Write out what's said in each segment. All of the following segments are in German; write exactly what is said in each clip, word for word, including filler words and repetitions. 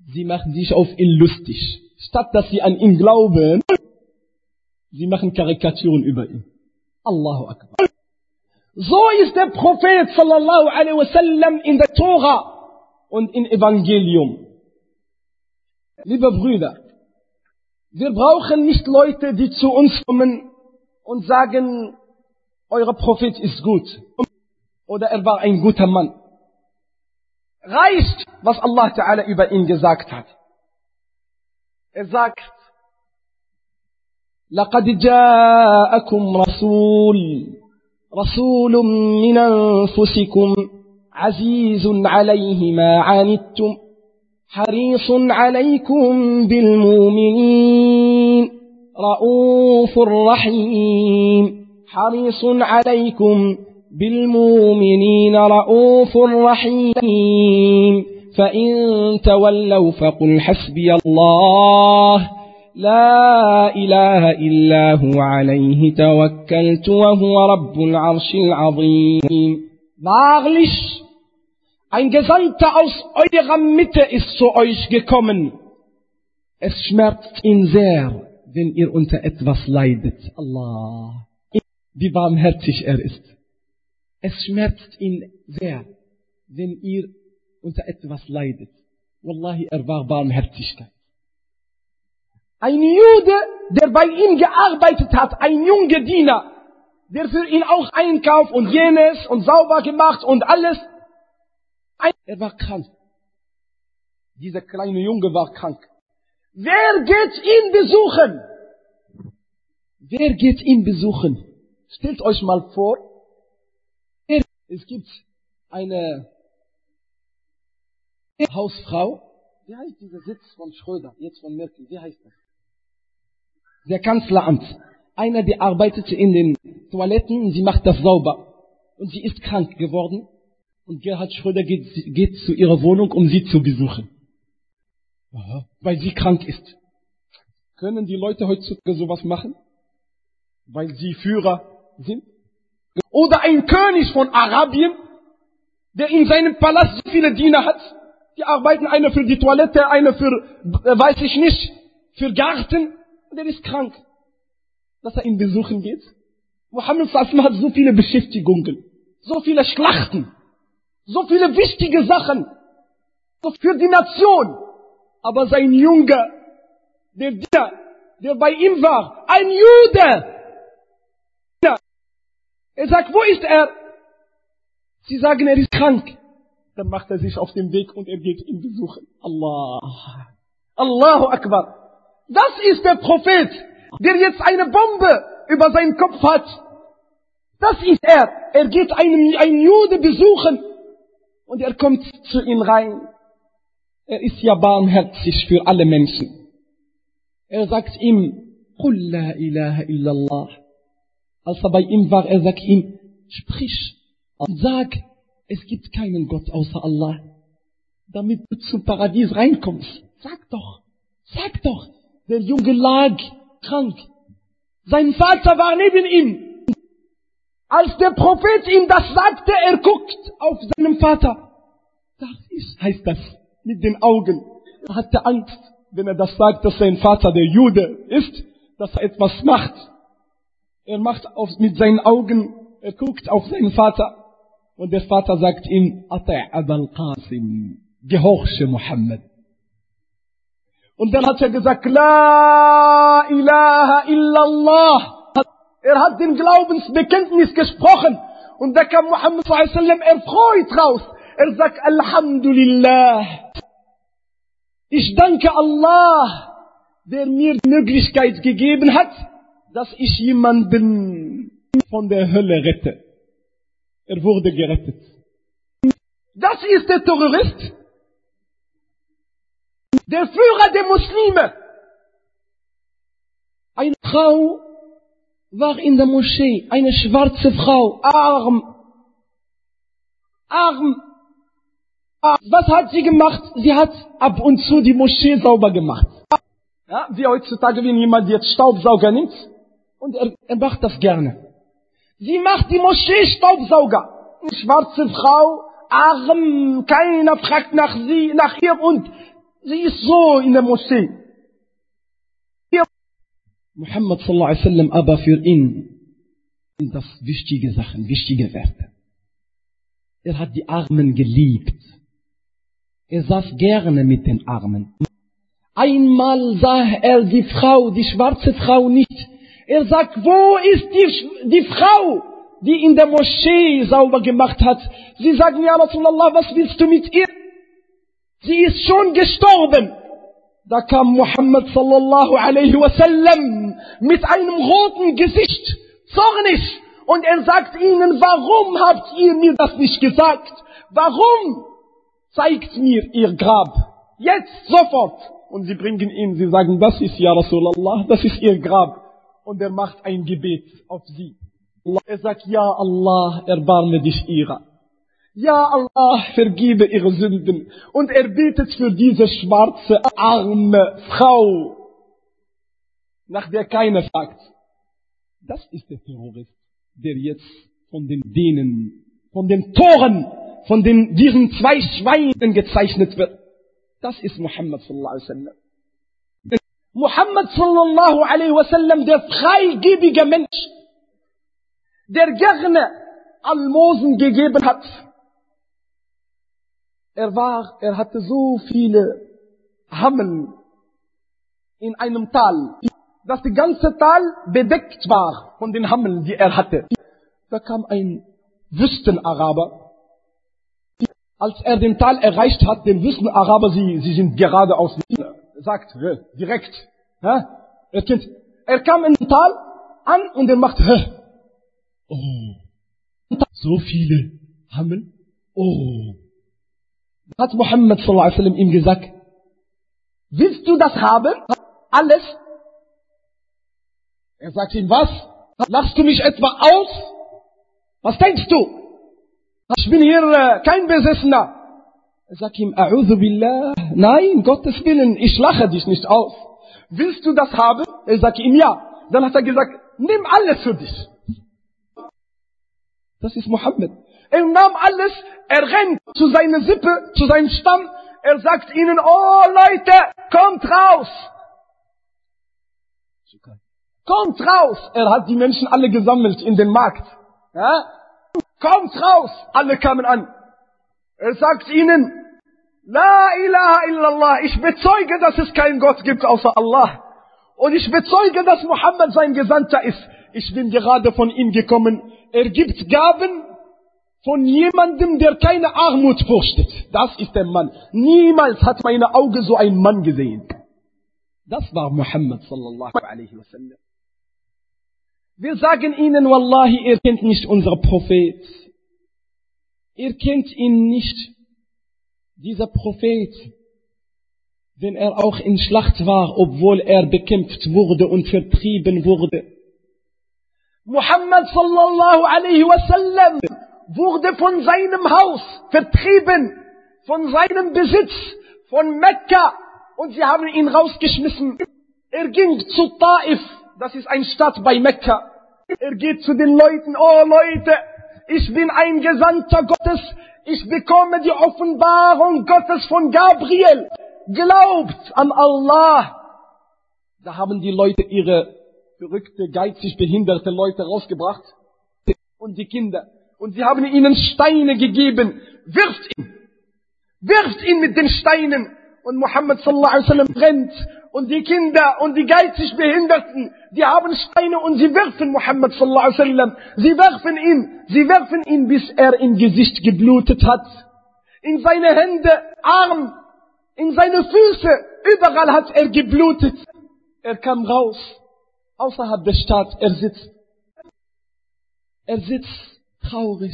Sie machen sich auf ihn lustig. Statt dass sie an ihn glauben, sie machen Karikaturen über ihn. Allahu Akbar. So ist der Prophet sallallahu alaihi wasallam in der Tora und im Evangelium. Liebe Brüder, wir brauchen nicht Leute, die zu uns kommen und sagen, euer Prophet ist gut oder er war ein guter Mann. Reicht, was Allah Ta'ala über ihn gesagt hat. Er sagt, لَقَدْ جَاءَكُمْ رَسُولٌ رَسُولٌ مِّنْ أَنفُسِكُمْ عَزِيزٌ عَلَيْهِ مَا عَنِتُّمْ حَرِيصٌ عَلَيْكُمْ بِالْمُؤْمِنِينَ رَءُوفٌ رَحِيمٌ حَرِيصٌ عَلَيْكُمْ بالمؤمنين رؤوف رحيم فإن تولوا فقل حسبي الله لا إله إلا هو عليه توكلت وهو رب العرش العظيم. Wahrlich, ein Gesandter aus eurer Mitte ist zu euch gekommen. Es schmerzt ihn sehr, wenn ihr unter etwas leidet. Allah, wie barmherzig er ist. Es schmerzt ihn sehr, wenn ihr unter etwas leidet. Wallahi, er war Barmherzigkeit. Ein Jude, der bei ihm gearbeitet hat, ein junger Diener, der für ihn auch einkauft und jenes und sauber gemacht und alles. Er war krank. Dieser kleine Junge war krank. Wer geht ihn besuchen? Wer geht ihn besuchen? Stellt euch mal vor, es gibt eine Hausfrau, wie heißt dieser Sitz von Schröder, jetzt von Merkel, wie heißt das? Der Kanzleramt. Einer, der arbeitete in den Toiletten, sie macht das sauber. Und sie ist krank geworden. Und Gerhard Schröder geht, geht zu ihrer Wohnung, um sie zu besuchen. Aha. Weil sie krank ist. Können die Leute heutzutage sowas machen? Weil sie Führer sind? Oder ein König von Arabien, der in seinem Palast so viele Diener hat. Die arbeiten, einer für die Toilette, einer für, äh, weiß ich nicht, für Garten. Und der ist krank. Dass er ihn besuchen geht. Mohammed sallallahu hat so viele Beschäftigungen, so viele Schlachten, so viele wichtige Sachen für die Nation. Aber sein Junge, der Diener, der bei ihm war, ein Jude, er sagt, wo ist er? Sie sagen, er ist krank. Dann macht er sich auf den Weg und er geht ihn besuchen. Allah. Allahu Akbar. Das ist der Prophet, der jetzt eine Bombe über seinen Kopf hat. Das ist er. Er geht einen, einen Jude besuchen und er kommt zu ihm rein. Er ist ja barmherzig für alle Menschen. Er sagt ihm, Qul la ilaha illallah. Als er bei ihm war, er sagt ihm, sprich und sag, es gibt keinen Gott außer Allah, damit du zum Paradies reinkommst. Sag doch, sag doch. Der Junge lag krank. Sein Vater war neben ihm. Als der Prophet ihm das sagte, er guckt auf seinen Vater. Das ist, heißt das, mit den Augen. Er hatte Angst, wenn er das sagt, dass sein Vater der Jude ist, dass er etwas macht. Er macht auf, mit seinen Augen, er guckt auf seinen Vater und der Vater sagt ihm, Ata' Abul Qasim, gehorche Muhammad. Und dann hat er gesagt, La ilaha illallah. Er hat den Glaubensbekenntnis gesprochen und da kam Muhammad sallallahu alaihi wasallam erfreut raus. Er sagt, Alhamdulillah. Ich danke Allah, der mir die Möglichkeit gegeben hat, dass ich jemanden von der Hölle rette. Er wurde gerettet. Das ist der Terrorist, der Führer der Muslime. Eine Frau war in der Moschee, eine schwarze Frau, arm, arm. Was hat sie gemacht? Sie hat ab und zu die Moschee sauber gemacht. Ja, wie heutzutage, wenn jemand jetzt Staubsauger nimmt, und er, er macht das gerne. Sie macht die Moschee Staubsauger. Eine schwarze Frau, arm, keiner fragt nach sie, nach ihr und Sie ist so in der Moschee. Muhammad sallallahu alaihi wasallam aber für ihn sind das wichtige Sachen, wichtige Werte. Er hat die Armen geliebt. Er saß gerne mit den Armen. Einmal sah er die Frau, die schwarze Frau nicht. Er sagt, wo ist die, die Frau, die in der Moschee sauber gemacht hat? Sie sagen, ja Rasulallah, was willst du mit ihr? Sie ist schon gestorben. Da kam Muhammad sallallahu alaihi wasallam mit einem roten Gesicht, zornig. Und er sagt ihnen, warum habt ihr mir das nicht gesagt? Warum? Zeigt mir ihr Grab. Jetzt, sofort. Und sie bringen ihn, sie sagen, das ist ja Rasulallah, das ist ihr Grab. Und er macht ein Gebet auf sie. Er sagt, ja Allah, erbarme dich ihrer. Ja Allah, vergebe ihre Sünden. Und er betet für diese schwarze, arme Frau, nach der keiner fragt. Das ist der Terrorist, der jetzt von den Dänen, von den Toren, von den, diesen zwei Schweinen gezeichnet wird. Das ist Muhammad sallallahu alaihi wasallam. Muhammad sallallahu alaihi wasallam, der freigebige Mensch, der gerne Almosen gegeben hat. Er war, er hatte so viele Hammeln in einem Tal, dass die ganze Tal bedeckt war von den Hammeln, die er hatte. Da kam ein Wüstenaraber. Als er den Tal erreicht hat, den Wüstenaraber, sie, sie sind geradeaus, sagt, direkt, ja, er kennt, er kam in den Tal an und er macht, oh, so viele Hammeln, oh. Hat Muhammad sallallahu alaihi wasallam ihm gesagt, willst du das haben? Alles? Er sagt ihm, was? Lachst du mich etwa aus? Was denkst du? Ich bin hier äh, kein Besessener. Er sagt ihm, A'udhu billah. Nein, Gottes Willen, ich lache dich nicht aus. Willst du das haben? Er sagt ihm, ja. Dann hat er gesagt, nimm alles für dich. Das ist Muhammad. Er nahm alles, er rennt zu seiner Sippe, zu seinem Stamm. Er sagt ihnen, oh Leute, kommt raus. Kommt raus. Er hat die Menschen alle gesammelt in den Markt. Ja? Kommt raus. Alle kamen an. Er sagt ihnen, La ilaha illallah. Ich bezeuge, dass es keinen Gott gibt außer Allah. Und ich bezeuge, dass Muhammad sein Gesandter ist. Ich bin gerade von ihm gekommen. Er gibt Gaben von jemandem, der keine Armut fürchtet. Das ist der Mann. Niemals hat meine Augen so einen Mann gesehen. Das war Muhammad sallallahu alaihi wasallam. Wir sagen ihnen, Wallahi, ihr kennt nicht unser Prophet. Ihr kennt ihn nicht. Dieser Prophet, wenn er auch in Schlacht war, obwohl er bekämpft wurde und vertrieben wurde. Muhammad sallallahu alaihi wasallam wurde von seinem Haus vertrieben, von seinem Besitz, von Mekka, und sie haben ihn rausgeschmissen. Er ging zu Taif, das ist eine Stadt bei Mekka. Er geht zu den Leuten, oh Leute, ich bin ein Gesandter Gottes, ich bekomme die Offenbarung Gottes von Gabriel. Glaubt an Allah. Da haben die Leute ihre verrückte, geizig behinderte Leute rausgebracht und die Kinder. Und sie haben ihnen Steine gegeben. Wirft ihn. Wirft ihn mit den Steinen. Und Muhammad sallallahu alaihi wasallam rennt. Und die Kinder und die geizig Behinderten, die haben Steine und sie werfen Muhammad sallallahu alaihi wasallam. Sie werfen ihn. Sie werfen ihn, bis er im Gesicht geblutet hat. In seine Hände, Arm, in seine Füße, überall hat er geblutet. Er kam raus. Außerhalb der Stadt, er sitzt. Er sitzt traurig.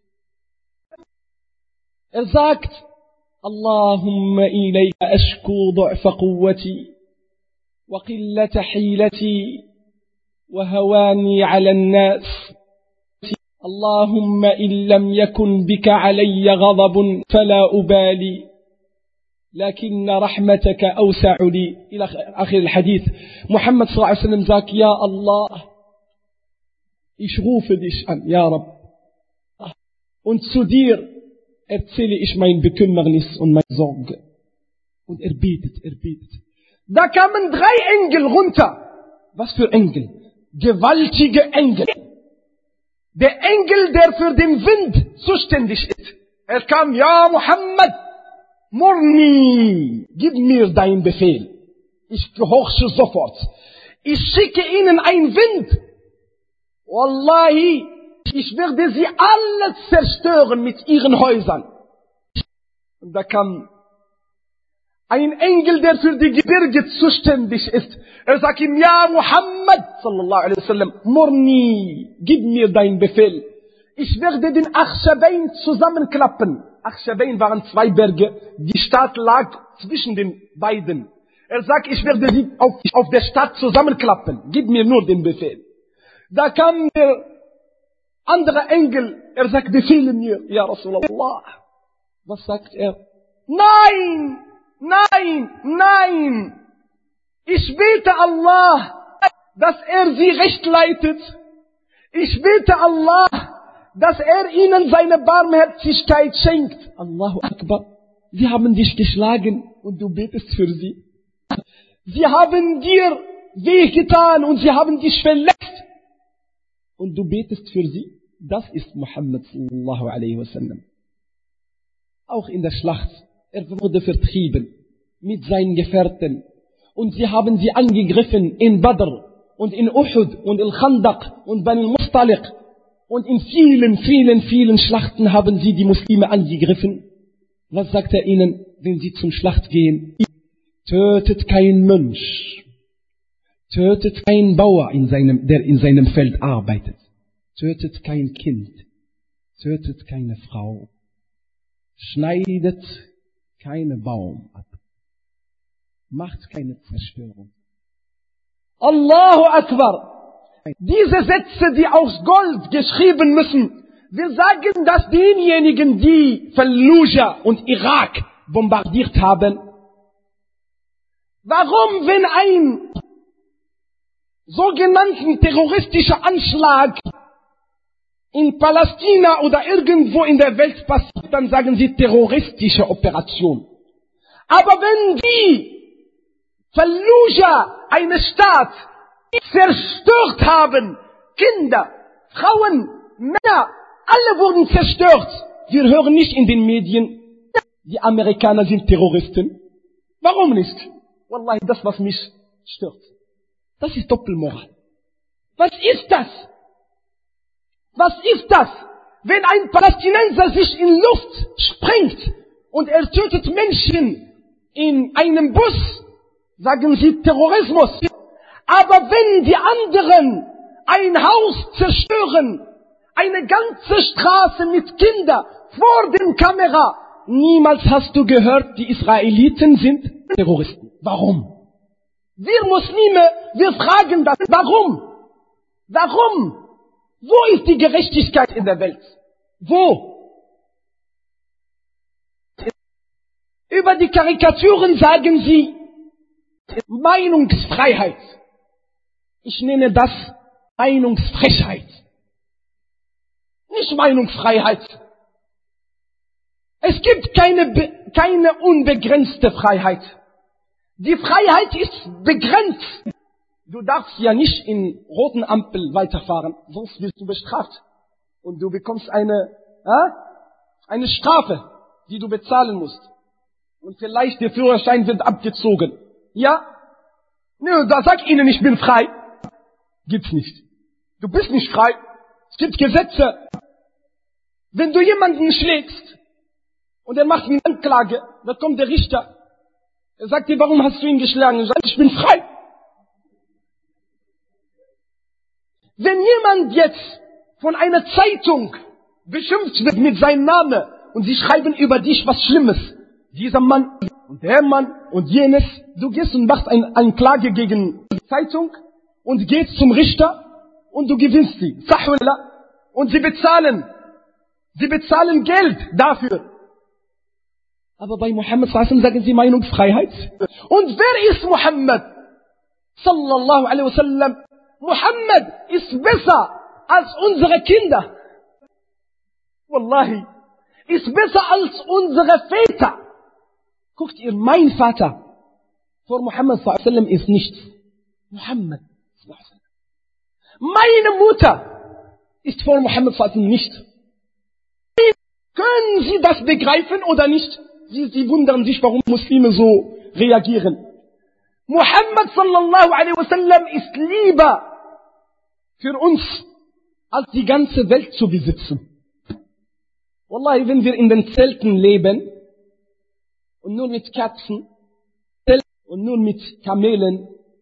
Er sagt, Allahumma ilayka ashku du'fa quwwati wa qillata hilati wa hawani 'ala an-nas. Allahumma in lam yakun bika 'alayya ghadabun fala ubali. لكن رحمتك أوسع لي إلى آخر الحديث. Muhammad sallallahu alaihi wasallam sagt, ja Allah, ich rufe dich an, ja Rabb. Und zu dir erzähle ich mein Bekümmernis und meine Sorge. Und er betet, er betet. Da kamen drei Engel runter. Was für Engel? Gewaltige Engel. Der Engel, der für den Wind zuständig ist. Er kam, ja Muhammad, Murni, gib mir deinen Befehl. Ich gehorche sofort. Ich schicke ihnen einen Wind. Wallahi, ich werde sie alle zerstören mit ihren Häusern. Und da kam ein Engel, der für die Gebirge zuständig ist. Er sagt ihm, ja Muhammad, sallallahu alaihi wasallam, Murni, gib mir deinen Befehl. Ich werde den Achshabain zusammenklappen. Achshabain waren zwei Berge. Die Stadt lag zwischen den beiden. Er sagt, ich werde sie auf, auf der Stadt zusammenklappen. Gib mir nur den Befehl. Da kam der andere Engel. Er sagt, befehle mir, ja Rasulallah. Was sagt er? Nein, nein, nein. Ich bete Allah, dass er sie recht leitet. Ich bete Allah, dass er ihnen seine Barmherzigkeit schenkt. Allahu Akbar. Sie haben dich geschlagen und du betest für sie. Sie haben dir wehgetan und sie haben dich verletzt. Und du betest für sie. Das ist Muhammad sallallahu alaihi wasallam. Auch in der Schlacht. Er wurde vertrieben mit seinen Gefährten. Und sie haben sie angegriffen in Badr und in Uhud und in Khandaq und Bani Mustaliq. Und in vielen, vielen, vielen Schlachten haben sie die Muslime angegriffen. Was sagt er ihnen, wenn sie zum Schlacht gehen? Tötet kein Mensch. Tötet kein Bauer, in seinem, der in seinem Feld arbeitet. Tötet kein Kind. Tötet keine Frau. Schneidet keinen Baum ab. Macht keine Zerstörung. Allahu Akbar. Diese Sätze, die aus Gold geschrieben müssen, wir sagen das denjenigen, die Fallujah und Irak bombardiert haben. Warum, wenn ein sogenannten terroristischer Anschlag in Palästina oder irgendwo in der Welt passiert, dann sagen sie terroristische Operation. Aber wenn die Fallujah, eine Stadt, zerstört haben, Kinder, Frauen, Männer, alle wurden zerstört. Wir hören nicht in den Medien, die Amerikaner sind Terroristen. Warum nicht? Wallahi, das, was mich stört. Das ist Doppelmoral. Was ist das? Was ist das? Wenn ein Palästinenser sich in Luft sprengt und er tötet Menschen in einem Bus, sagen sie Terrorismus. Aber wenn die anderen ein Haus zerstören, eine ganze Straße mit Kindern vor der Kamera, niemals hast du gehört, die Israeliten sind Terroristen. Warum? Wir Muslime, wir fragen das. Warum? Warum? Wo ist die Gerechtigkeit in der Welt? Wo? Über die Karikaturen sagen sie Meinungsfreiheit. Ich nenne das Meinungsfrechheit. Nicht Meinungsfreiheit. Es gibt keine, keine unbegrenzte Freiheit. Die Freiheit ist begrenzt. Du darfst ja nicht in roten Ampel weiterfahren, sonst wirst du bestraft. Und du bekommst eine, äh, eine Strafe, die du bezahlen musst. Und vielleicht der Führerschein wird abgezogen. Ja? Nö, da sag ihnen, ich bin frei. Gibt's nicht. Du bist nicht frei. Es gibt Gesetze. Wenn du jemanden schlägst und er macht eine Anklage, dann kommt der Richter. Er sagt dir, warum hast du ihn geschlagen? Er sagt, ich bin frei. Wenn jemand jetzt von einer Zeitung beschimpft wird mit seinem Namen und sie schreiben über dich was Schlimmes, dieser Mann und der Mann und jenes, du gehst und machst eine Anklage gegen die Zeitung und gehst zum Richter und du gewinnst sie. Sahwallah. Und sie bezahlen. Sie bezahlen Geld dafür. Aber bei Muhammad sallallahu alaihi wasallam sagen sie Meinungsfreiheit. Und wer ist Muhammad sallallahu alaihi wasallam? Muhammad ist besser als unsere Kinder. Wallahi. Ist besser als unsere Väter. Guckt ihr, mein Vater vor Muhammad sallallahu alaihi wasallam ist nichts. Muhammad sallallahu alaihi wasallam. Meine Mutter ist vor Muhammad sallallahu alaihi wasallam nicht. Können Sie das begreifen oder nicht? Sie, Sie wundern sich, warum Muslime so reagieren. Muhammad sallallahu alaihi wasallam ist lieber für uns, als die ganze Welt zu besitzen. Wallahi, wenn wir in den Zelten leben und nur mit Katzen und nur mit Kamelen,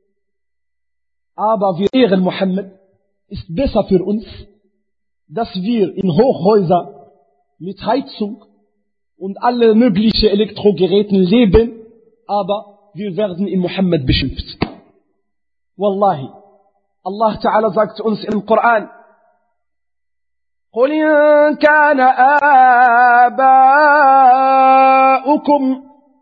aber wir ehren Muhammad, ist besser für uns, dass wir in Hochhäuser mit Heizung und alle möglichen Elektrogeräten leben, aber wir werden in Muhammad beschimpft. Wallahi. Allah Ta'ala sagt uns im Koran, قل إن كان آباؤكم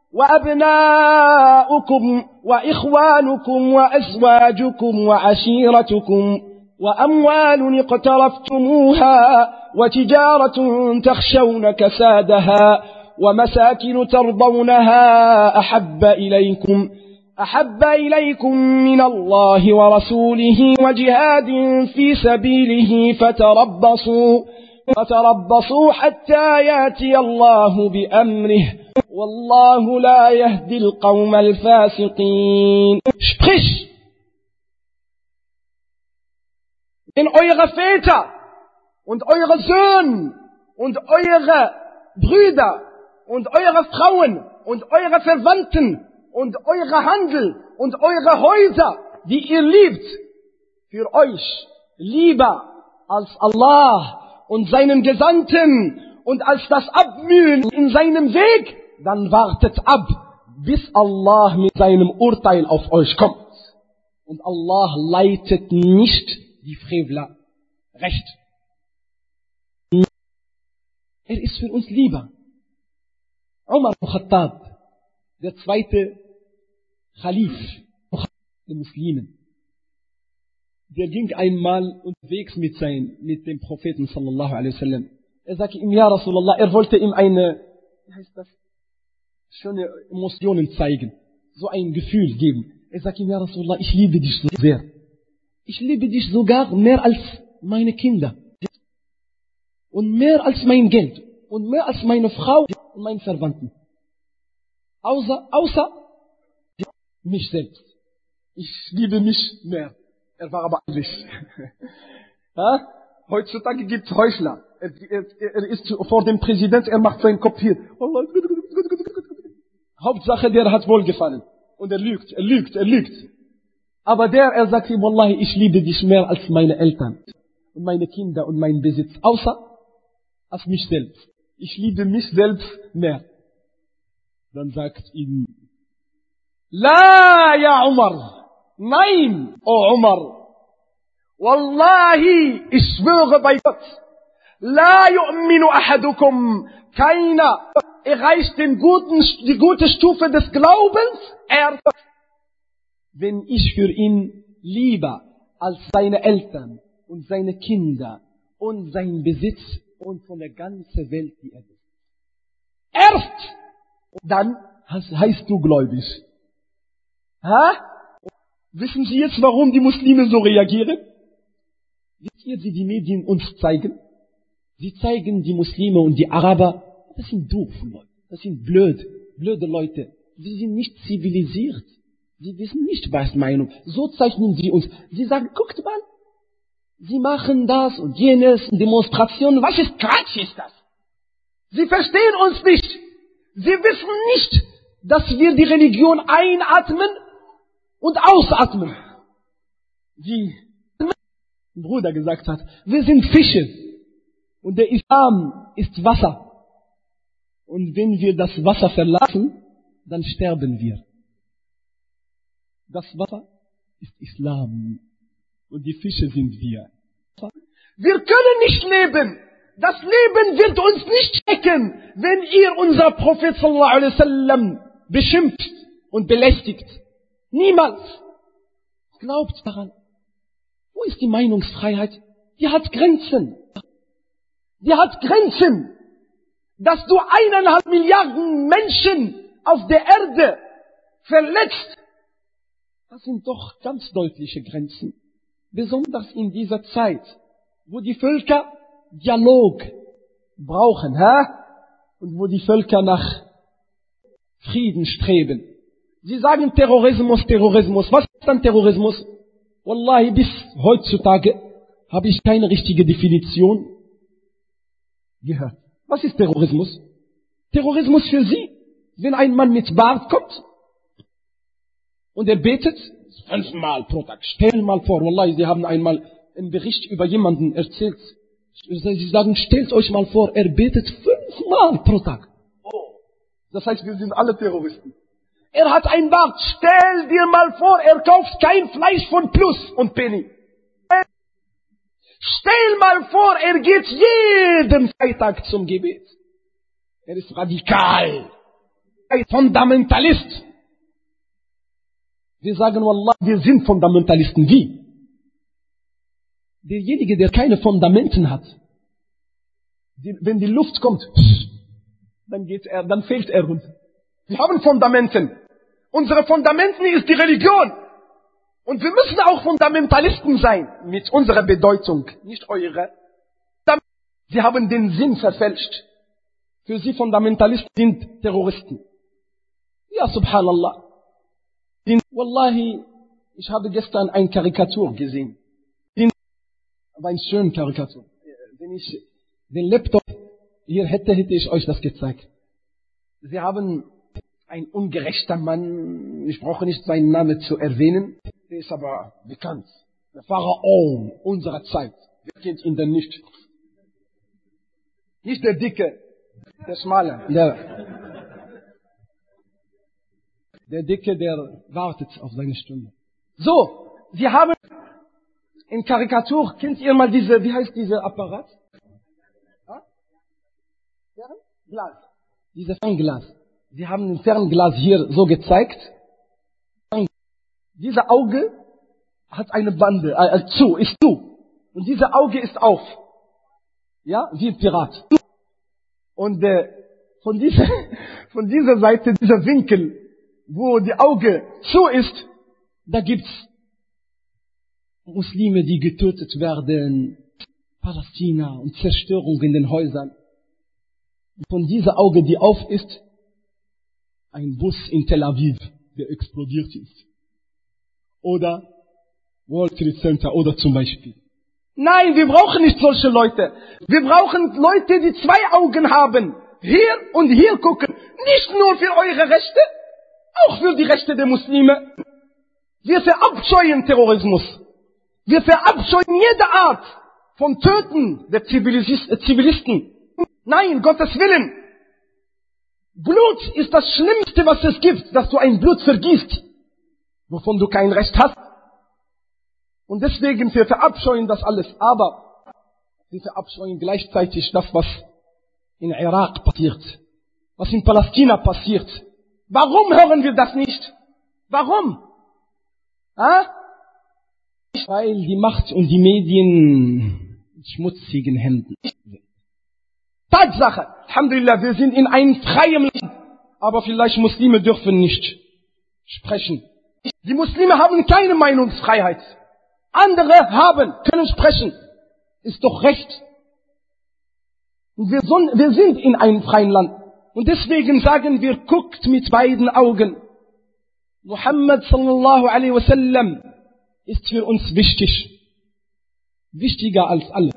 وأبناؤكم وإخوانكم وأزواجكم وعشيرتكم وأموال اقترفتموها وتجارة تخشون كسادها ومساكن ترضونها أحب إليكم أحب إليكم من الله ورسوله وجهاد في سبيله فتربصوا فتربصوا حتى يأتي الله بأمره والله لا يهدي القوم الفاسقين. Sprich, wenn eure Väter und eure Söhne und eure Brüder und eure Frauen und eure Verwandten und eure Handel und eure Häuser, die ihr liebt, für euch lieber als Allah und seinen Gesandten und als das Abmühen in seinem Weg, dann wartet ab, bis Allah mit seinem Urteil auf euch kommt. Und Allah leitet nicht die Frevler recht. Er ist für uns lieber. Umar al-Khattab, der zweite Khalif der Muslimen, der ging einmal unterwegs mit sein, mit dem Propheten sallallahu alaihi wasallam. Er sagte ihm, ja Rasulallah, er wollte ihm eine, wie heißt das, schöne Emotionen zeigen, so ein Gefühl geben. Er sagte ihm, ja Rasulallah, ich liebe dich so sehr. Ich liebe dich sogar mehr als meine Kinder. Und mehr als mein Geld. Und mehr als meine Frau und meine Verwandten. Außer, außer mich selbst. Ich liebe mich mehr. Er war aber ehrlich. Ja? Heutzutage gibt es Heuchler. Er, er, er ist vor dem Präsident, er macht seinen Kopf hier. Hauptsache, der hat wohlgefallen. Und er lügt, er lügt, er lügt. Aber der, er sagt ihm, Wallahi, ich liebe dich mehr als meine Eltern und meine Kinder und meinen Besitz. Außer als mich selbst. Ich liebe mich selbst mehr. Dann sagt ihm, La, ja Umar. Nein, oh Umar. Wallahi, ich schwöre bei Gott. La yu'minu ahadukum. Keiner erreicht den guten, die gute Stufe des Glaubens erst, wenn ich für ihn lieber als seine Eltern und seine Kinder und sein Besitz und von der ganzen Welt die Erde. Erst dann heißt du gläubig. Ha? Wissen Sie jetzt, warum die Muslime so reagieren? Wisst ihr, wie die Medien uns zeigen? Sie zeigen die Muslime und die Araber, das sind doof Leute, das sind blöd, blöde Leute. Sie sind nicht zivilisiert. Sie wissen nicht, was Meinung. So zeichnen sie uns. Sie sagen, guckt mal, sie machen das und jenes, Demonstrationen. Was ist Quatsch ist das? Sie verstehen uns nicht. Sie wissen nicht, dass wir die Religion einatmen und ausatmen. Wie ein Bruder gesagt hat, wir sind Fische und der Islam ist Wasser. Und wenn wir das Wasser verlassen, dann sterben wir. Das Wasser ist Islam und die Fische sind wir. Wir können nicht leben. Das Leben wird uns nicht schmecken, wenn ihr unser Prophet sallallahu alaihi wasallam beschimpft und belästigt. Niemals. Glaubt daran. Wo ist die Meinungsfreiheit? Die hat Grenzen. Die hat Grenzen. Dass du eineinhalb Milliarden Menschen auf der Erde verletzt. Das sind doch ganz deutliche Grenzen. Besonders in dieser Zeit, wo die Völker Dialog brauchen, hä? Und wo die Völker nach Frieden streben. Sie sagen Terrorismus, Terrorismus. Was ist dann Terrorismus? Wallahi, bis heutzutage habe ich keine richtige Definition gehört. Was ist Terrorismus? Terrorismus für Sie, wenn ein Mann mit Bart kommt und er betet fünfmal pro Tag. Stell mal vor, Wallahi, Sie haben einmal einen Bericht über jemanden erzählt. Sie sagen, stellt euch mal vor, er betet fünfmal pro Tag. Das heißt, wir sind alle Terroristen. Er hat ein Bart. Stell dir mal vor, er kauft kein Fleisch von Plus und Penny. Stell mal vor, er geht jeden Freitag zum Gebet. Er ist radikal. Ein Fundamentalist. Wir sagen, Wallah, wir sind Fundamentalisten. Wie? Derjenige, der keine Fundamenten hat, die, wenn die Luft kommt, dann geht er, dann fällt er runter. Wir haben Fundamenten. Unsere Fundamenten ist die Religion. Und wir müssen auch Fundamentalisten sein, mit unserer Bedeutung, nicht eure. Sie haben den Sinn verfälscht. Für sie Fundamentalisten sind Terroristen. Ja, subhanallah. Wallahi, ich habe gestern eine Karikatur gesehen. Aber eine schöne Karikatur. Wenn ich den Laptop hier hätte, hätte ich euch das gezeigt. Sie haben ein ungerechter Mann, ich brauche nicht seinen Namen zu erwähnen, der ist aber bekannt. Der Pharaon unserer Zeit. Wer kennt ihn denn nicht? Nicht der Dicke, der Schmale. Der, der Dicke, der wartet auf seine Stunde. So, Sie haben in Karikatur, kennt ihr mal diese, wie heißt dieser Apparat? Ja? Fernglas. Diese Fernglas. Sie haben ein Fernglas hier so gezeigt. Dieser Auge hat eine Bande, äh, zu, ist zu. Und dieser Auge ist auf. Ja, wie ein Pirat. Und äh, von dieser, von dieser Seite, dieser Winkel, wo die Auge zu ist, da gibt's Muslime, die getötet werden, Palästina und Zerstörung in den Häusern. Von dieser Auge, die auf ist, ein Bus in Tel Aviv, der explodiert ist. Oder World Trade Center oder zum Beispiel. Nein, wir brauchen nicht solche Leute. Wir brauchen Leute, die zwei Augen haben. Hier und hier gucken. Nicht nur für eure Rechte, auch für die Rechte der Muslime. Wir verabscheuen Terrorismus. Wir verabscheuen jede Art von Töten der Zivilisten. Nein, Gottes Willen. Blut ist das Schlimmste, was es gibt, dass du ein Blut vergießt, wovon du kein Recht hast. Und deswegen, wir verabscheuen das alles. Aber wir verabscheuen gleichzeitig das, was in Irak passiert, was in Palästina passiert. Warum hören wir das nicht? Warum? Ah? Weil die Macht und die Medien mit schmutzigen Händen. Tatsache, Alhamdulillah, wir sind in einem freien Land, aber vielleicht Muslime dürfen nicht sprechen. Die Muslime haben keine Meinungsfreiheit. Andere haben, können sprechen. Ist doch recht. Und wir, so, wir sind in einem freien Land. Und deswegen sagen wir, guckt mit beiden Augen. Muhammad sallallahu alaihi wasallam ist für uns wichtig. Wichtiger als alles.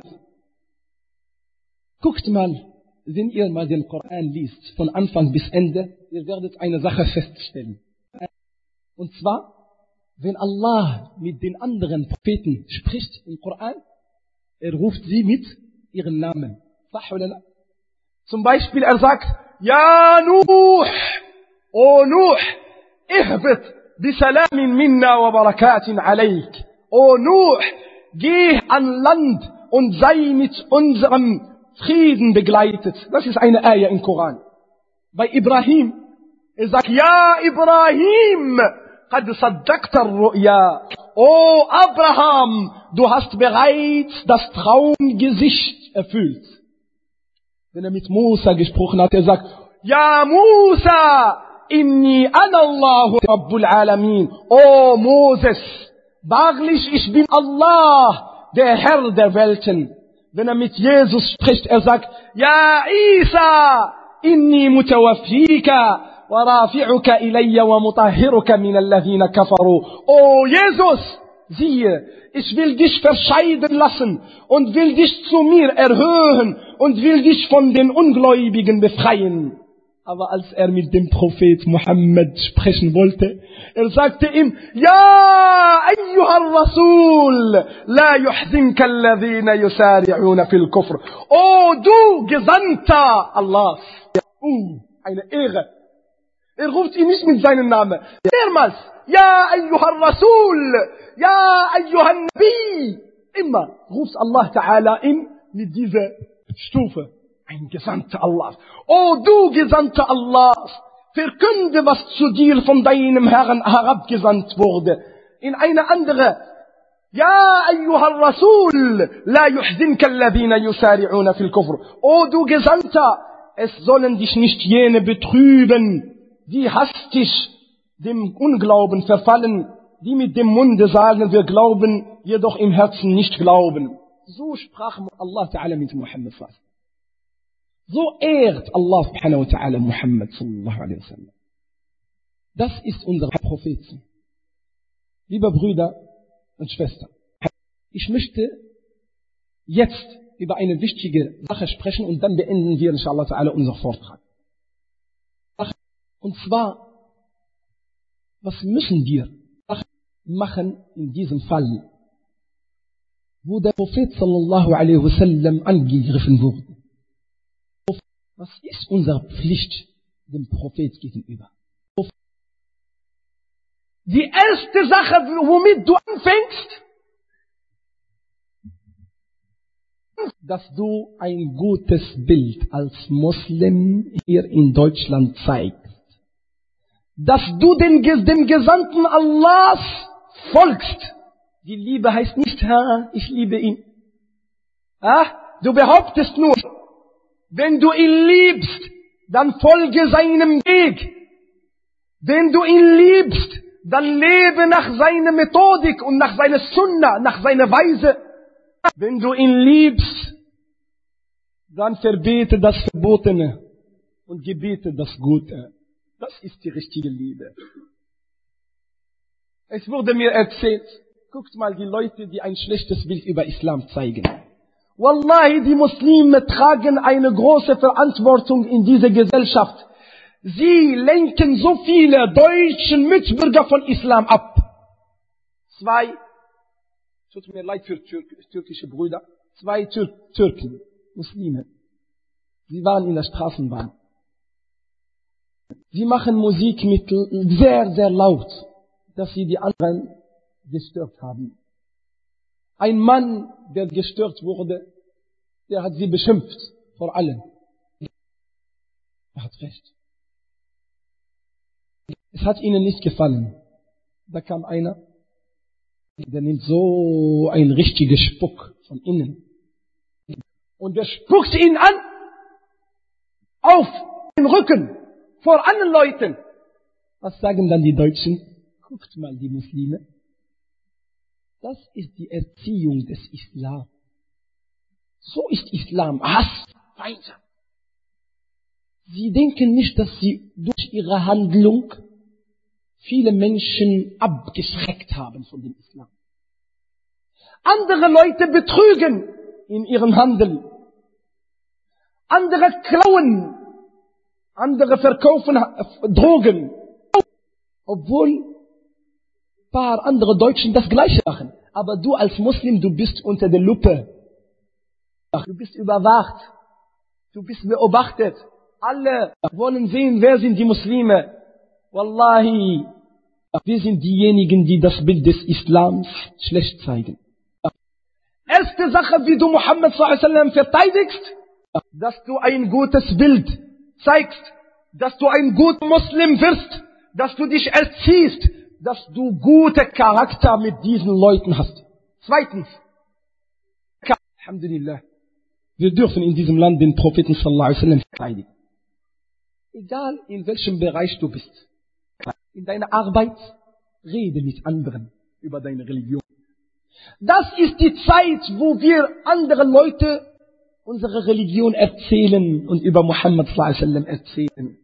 Guckt mal, wenn ihr mal den Koran liest, von Anfang bis Ende, ihr werdet eine Sache feststellen. Und zwar, wenn Allah mit den anderen Propheten spricht im Koran, er ruft sie mit ihren Namen. Zum Beispiel, er sagt, Ja Nuh, O Nuh, ihbit bisalamin minna wa barakatin alayk. O Nuh, geh an Land und sei mit unserem Frieden begleitet. Das ist eine Ayah im Koran. Bei Ibrahim, er sagt, Ja Ibrahim, qad saddaqta ar-ru'ya. O Abraham, du hast bereits das Traumgesicht erfüllt. Wenn er mit Musa gesprochen hat, er sagt, Ja Musa, inni ana Allahu Rabbul Alamin. O Moses, wahrlich, ich bin Allah, der Herr der Welten. Wenn er mit Jesus spricht, er sagt, Ja Isa, inni mutawaffika. ورافعك إلي ومطهرك من الذين كفروا. O Jesus, siehe, ich will dich verscheiden lassen und will dich zu mir erhöhen und will dich von den Ungläubigen befreien. Aber als er mit dem Prophet Muhammad sprechen wollte, er sagte ihm, Ja, ayyuhar Rasul, la yuhzinka alladhina yusari'una fil kufr. O du Gesandter Allahs. Uh, eine Ehre. Er ruft ihn nicht mit seinem Namen. Mehrmals. Ja, ayyuhar Rasul. Ja, ayyuhan Nabi. Immer ruft Allah Ta'ala ihn mit dieser Stufe. Ein Gesandter Allah. O du Gesandter Allah, verkünde, was zu dir von deinem Herrn herabgesandt wurde. In eine andere. Ja, ayyuhar Rasul. La yuhzinka alladhina yusari'una fil kufr. O du Gesandter, es sollen dich nicht jene betrüben, die hastig dem Unglauben verfallen, die mit dem Munde sagen, wir glauben, jedoch im Herzen nicht glauben. So sprach Allah Ta'ala mit Muhammad. So ehrt Allah subhanahu wa ta'ala Muhammad sallallahu alaihi wasallam. Das ist unser Prophet. Liebe Brüder und Schwestern, ich möchte jetzt über eine wichtige Sache sprechen und dann beenden wir inshallah ta'ala unseren Vortrag. Und zwar, was müssen wir machen in diesem Fall, wo der Prophet sallallahu alaihi wasallam angegriffen wurde? Was ist unsere Pflicht dem Prophet gegenüber? Die erste Sache, womit du anfängst, dass du ein gutes Bild als Muslim hier in Deutschland zeigst. Dass du den, dem Gesandten Allahs folgst. Die Liebe heißt nicht, ha, ich liebe ihn. Ah, du behauptest nur, wenn du ihn liebst, dann folge seinem Weg. Wenn du ihn liebst, dann lebe nach seiner Methodik und nach seiner Sunna, nach seiner Weise. Wenn du ihn liebst, dann verbete das Verbotene und gebete das Gute. Das ist die richtige Liebe. Es wurde mir erzählt, guckt mal die Leute, die ein schlechtes Bild über Islam zeigen. Wallahi, die Muslime tragen eine große Verantwortung in dieser Gesellschaft. Sie lenken so viele deutschen Mitbürger von Islam ab. Zwei, tut mir leid für Tür türkische Brüder, zwei Tür Türken, Muslime. Sie waren in der Straßenbahn. Sie machen Musik mit sehr, sehr laut, dass sie die anderen gestört haben. Ein Mann, der gestört wurde, der hat sie beschimpft vor allen. Er hat recht. Es hat ihnen nicht gefallen. Da kam einer, der nimmt so ein richtiger Spuck von innen. Und der spuckt ihn an, auf den Rücken, vor allen Leuten. Was sagen dann die Deutschen? Guckt mal die Muslime. Das ist die Erziehung des Islam. So ist Islam. Hass, Feindschaft. Sie denken nicht, dass sie durch ihre Handlung viele Menschen abgeschreckt haben von dem Islam. Andere Leute betrügen in ihrem Handel. Andere klauen. Andere verkaufen Drogen. Obwohl ein paar andere Deutschen das Gleiche machen. Aber du als Muslim, du bist unter der Lupe. Du bist überwacht. Du bist beobachtet. Alle wollen sehen, wer sind die Muslime. Wallahi, wir sind diejenigen, die das Bild des Islams schlecht zeigen. Erste Sache, wie du Muhammad sallallahu alaihi wasallam verteidigst, dass du ein gutes Bild zeigst, dass du ein guter Muslim wirst, dass du dich erziehst, dass du gute Charakter mit diesen Leuten hast. Zweitens, Alhamdulillah, wir dürfen in diesem Land den Propheten sallallahu alaihi wasallam verteidigen. Egal in welchem Bereich du bist. In deiner Arbeit, rede mit anderen über deine Religion. Das ist die Zeit, wo wir anderen Leute unsere Religion erzählen und über Muhammad sallallahu alaihi wasallam erzählen.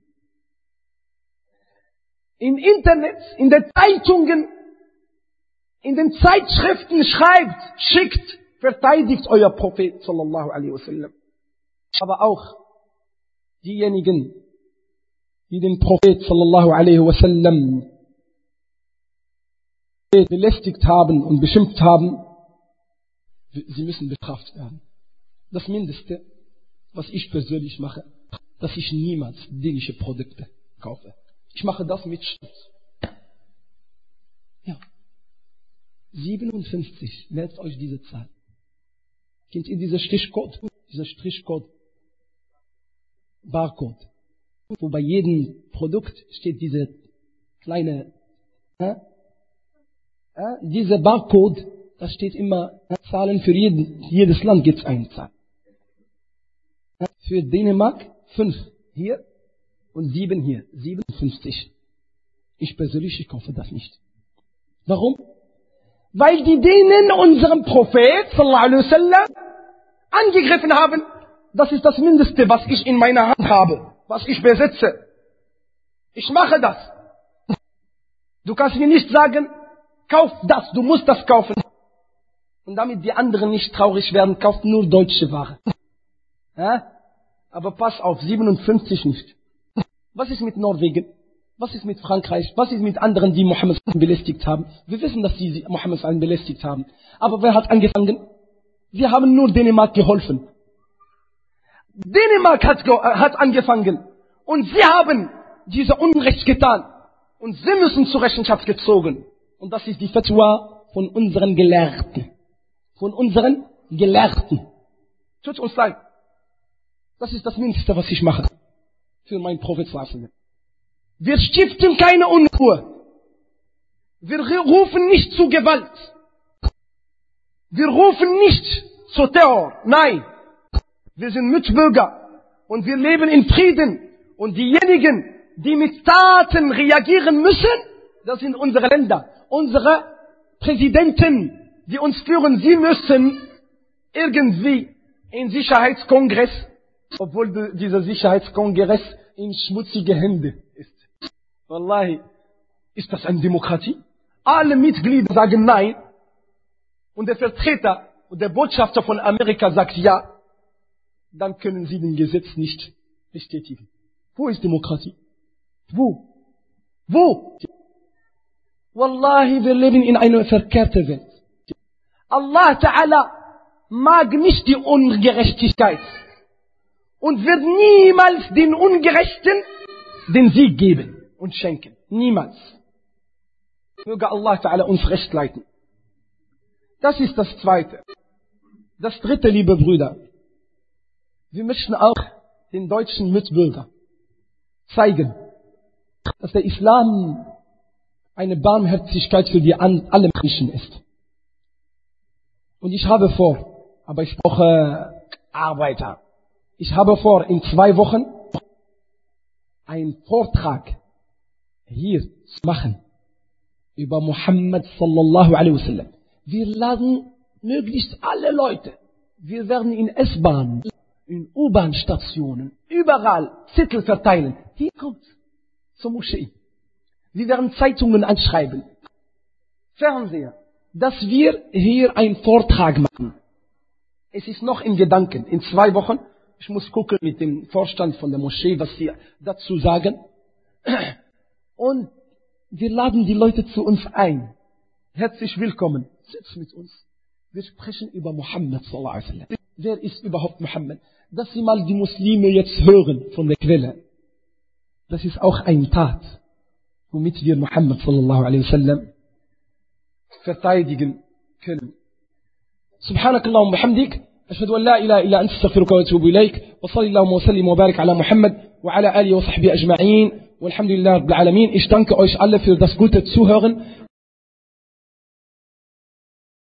Im Internet, in den Zeitungen, in den Zeitschriften schreibt, schickt, verteidigt euer Prophet sallallahu alaihi wasallam. Aber auch diejenigen, die den Prophet sallallahu alaihi wasallam belästigt haben und beschimpft haben, sie müssen bestraft werden. Das Mindeste, was ich persönlich mache, dass ich niemals dänische Produkte kaufe. Ich mache das mit Stolz. Ja. siebenundfünfzig, merkt euch diese Zahl. Kennt ihr diese Strichcode? Dieser Strichcode, Barcode, wo bei jedem Produkt steht diese kleine, äh, äh, diese Barcode, da steht immer äh, Zahlen für jeden, jedes Land gibt es eine Zahl. Äh, für Dänemark fünf hier und sieben hier, siebenundfünfzig. Ich persönlich, ich kaufe das nicht. Warum? Weil die Dänen unseren Prophet sallallahu alaihi wasallam angegriffen haben. Das ist das Mindeste, was ich in meiner Hand habe, was ich besitze. Ich mache das. Du kannst mir nicht sagen, kauf das, du musst das kaufen. Und damit die anderen nicht traurig werden, kauft nur deutsche Ware. Ja? Aber pass auf, siebenundfünfzig nicht. Was ist mit Norwegen? Was ist mit Frankreich? Was ist mit anderen, die Mohammed belästigt haben? Wir wissen, dass sie Mohammed belästigt haben. Aber wer hat angefangen? Wir haben nur Dänemark geholfen. Dänemark hat, hat angefangen. Und sie haben diese Unrecht getan. Und sie müssen zur Rechenschaft gezogen. Und das ist die Fatwa von unseren Gelehrten. Von unseren Gelehrten. Tut uns leid. Das ist das Mindeste, was ich mache. Für meinen Prophet sallallahu alaihi wasallam. Wir stiften keine Unruhe. Wir rufen nicht zu Gewalt. Wir rufen nicht zu Terror. Nein. Wir sind Mitbürger. Und wir leben in Frieden. Und diejenigen, die mit Taten reagieren müssen, das sind unsere Länder. Unsere Präsidenten, die uns führen, sie müssen irgendwie in Sicherheitskongress, obwohl dieser Sicherheitskongress in schmutzige Hände ist. Wallahi, ist das eine Demokratie? Alle Mitglieder sagen nein. Und der Vertreter und der Botschafter von Amerika sagt ja. Dann können sie den Gesetz nicht bestätigen. Wo ist Demokratie? Wo? Wo? Wallahi, wir leben in einer verkehrten Welt. Allah Ta'ala mag nicht die Ungerechtigkeit und wird niemals den Ungerechten den Sieg geben und schenken. Niemals. Möge Allah Ta'ala uns recht leiten. Das ist das Zweite. Das Dritte, liebe Brüder. Wir möchten auch den deutschen Mitbürgern zeigen, dass der Islam eine Barmherzigkeit für die alle Menschen ist. Und ich habe vor, aber ich brauche Arbeiter. Ich habe vor, in zwei Wochen einen Vortrag hier zu machen über Muhammad sallallahu alaihi wasallam. Wir laden möglichst alle Leute. Wir werden in S-Bahn, in U-Bahn-Stationen, überall Zettel verteilen. Hier kommt zur Moschee. Wir werden Zeitungen anschreiben, Fernseher, dass wir hier einen Vortrag machen. Es ist noch in Gedanken. In zwei Wochen, ich muss gucken mit dem Vorstand von der Moschee, was sie dazu sagen. Und wir laden die Leute zu uns ein. Herzlich willkommen. Sitz mit uns. Wir sprechen über Muhammad sallallahu alaihi wasallam. Wer ist überhaupt Muhammad? Dass sie mal die Muslime jetzt hören von der Quelle. Das ist auch ein Tat, womit wir Muhammad sallallahu alaihi wasallam verteidigen können. سبحانك اللهم وبحمدك أشهد أن لا إله إلا أنت استغفرك وأتوب إليك وصلى اللهم وسلم وبارك على Muhammad وعلى آله وصحبه أجمعين والحمد لله رب العالمين. Ich danke euch alle für das gute Zuhören.